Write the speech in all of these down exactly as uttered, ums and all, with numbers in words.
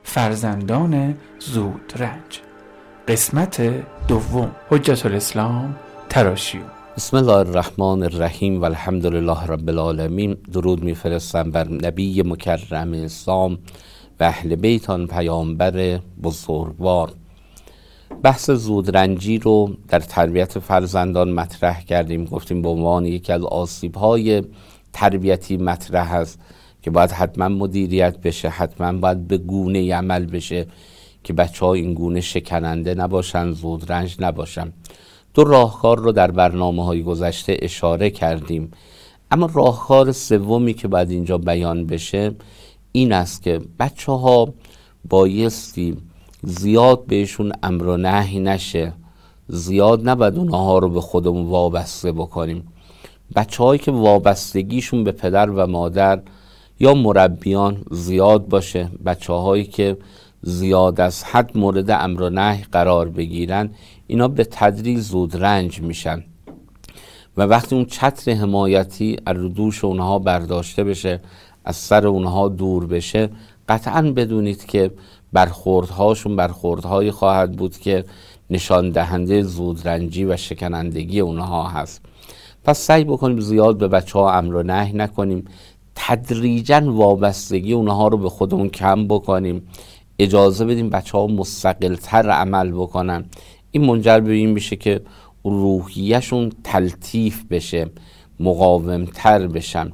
فرزندان زودرنج. قسمت دوم. حجت الاسلام تراشیو. بسم الله الرحمن الرحیم و الحمدلله رب العالمین. درود میفرستم بر نبی مکرم اسلام و اهل بیت آن پیامبر بزرگوار. بحث زودرنجی رو در تربیت فرزندان مطرح کردیم. گفتیم به عنوان یکی از آسیب‌های تربیتی مطرح است که باید حتما مدیریت بشه، حتما باید به گونه عمل بشه که بچه‌ها این گونه شکننده نباشن، زودرنج نباشن. دو راهکار رو در برنامه‌های گذشته اشاره کردیم، اما راهکار سومی که باید اینجا بیان بشه این است که بچه‌ها بایستی زیاد بهشون امر و نهی نشه، زیاد نباید اونها رو به خودمون وابسته بکنیم. بچه‌هایی که وابستگیشون به پدر و مادر یا مربیان زیاد باشه، بچه‌هایی که زیاد از حد مورد امر و نهی قرار بگیرن، اینا به تدریج زودرنج میشن و وقتی اون چتر حمایتی از دوش اونها برداشته بشه، از سر اونها دور بشه، قطعاً بدونید که برخوردهاشون برخوردهایی خواهد بود که نشان دهنده زودرنجی و شکنندگی اونها هست. پس سعی بکنیم زیاد به بچه ها امر و نهی نکنیم، تدریجاً وابستگی اونها رو به خودمون کم بکنیم، اجازه بدیم بچه ها مستقل‌تر عمل بکنن. این منجر به این میشه که روحیه‌شون تلطیف بشه، مقاوم‌تر بشن.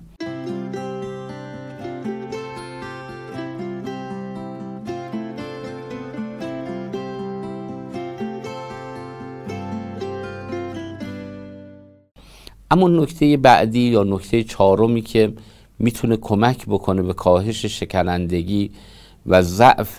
اما نکته بعدی یا نکته چهارمی که میتونه کمک بکنه به کاهش شکنندگی و ضعف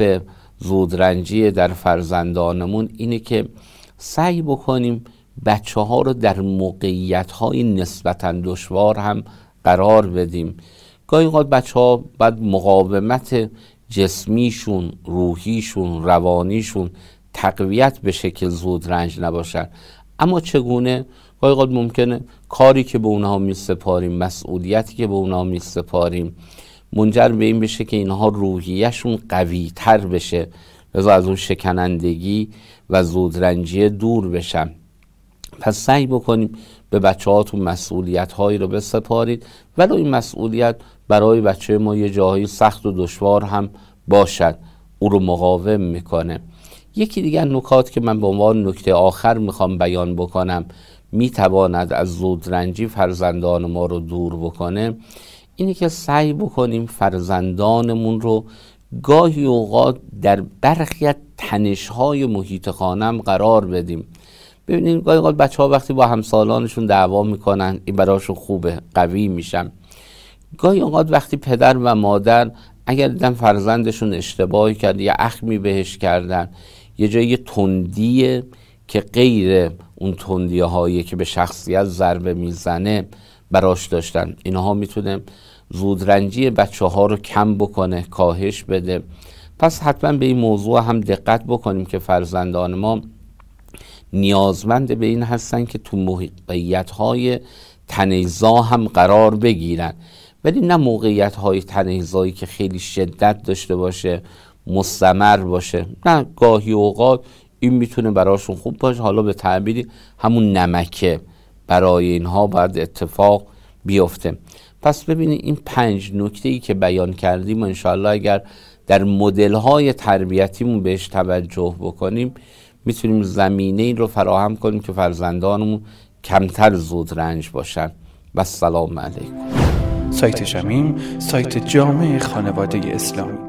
زودرنجی در فرزندانمون اینه که سعی بکنیم بچه ها رو در موقعیت های نسبتاً دشوار هم قرار بدیم. گاهی اوقات بچه ها باید مقاومت جسمیشون، روحیشون، روانیشون تقویت بشه که زودرنج نباشن. اما چگونه؟ گاهی اوقات ممکنه کاری که به اونها می سپاریم، مسئولیتی که به اونها می سپاریم منجر به این بشه که اینها روحیه‌شون قوی تر بشه، لذا از اون شکنندگی و زودرنجی دور بشن. پس سعی بکنیم به بچه هاتون مسئولیت هایی رو بسپارید، ولی این مسئولیت برای بچه ما یه جاهایی سخت و دشوار هم باشد، او رو مقاوم میکنه. یکی دیگر نکات که من به عنوان نکته آخر میخوام بیان بکنم میتواند از زودرنجی فرزندان ما رو دور بکنه، اینه که سعی بکنیم فرزندانمون رو گاهی اوقات در برخی تنش‌های محیط خانم قرار بدیم. ببینید گاهی اوقات بچه‌ها وقتی با همسالانشون دعوا میکنن این براشون خوبه، قوی میشن. گاهی اوقات وقتی پدر و مادر اگر دیدن فرزندشون اشتباهی کرد یا اخمی بهش کردن، یه جایی تندیه که غیر اون تندیه هایی که به شخصیت ضربه میزنه براش داشتن، اینها میتونه زودرنجی بچه ها رو کم بکنه، کاهش بده. پس حتما به این موضوع هم دقت بکنیم که فرزندان ما نیازمند به این هستن که تو موقعیت های تنیزا هم قرار بگیرن، ولی نه موقعیت های تنیزایی که خیلی شدت داشته باشه، مستمر باشه. نه، گاهی اوقات این میتونه براشون خوب باشه. حالا به تعبیری همون نمکه برای اینها باید اتفاق بیفته. پس ببینید این پنج نکته‌ای که بیان کردیم و انشاءالله اگر در مدل‌های تربیتیمون بهش توجه بکنیم میتونیم زمینه این رو فراهم کنیم که فرزندانمون کمتر زودرنج باشن. و السلام علیکم. سایت شمیم، سایت جامع خانواده اسلامی.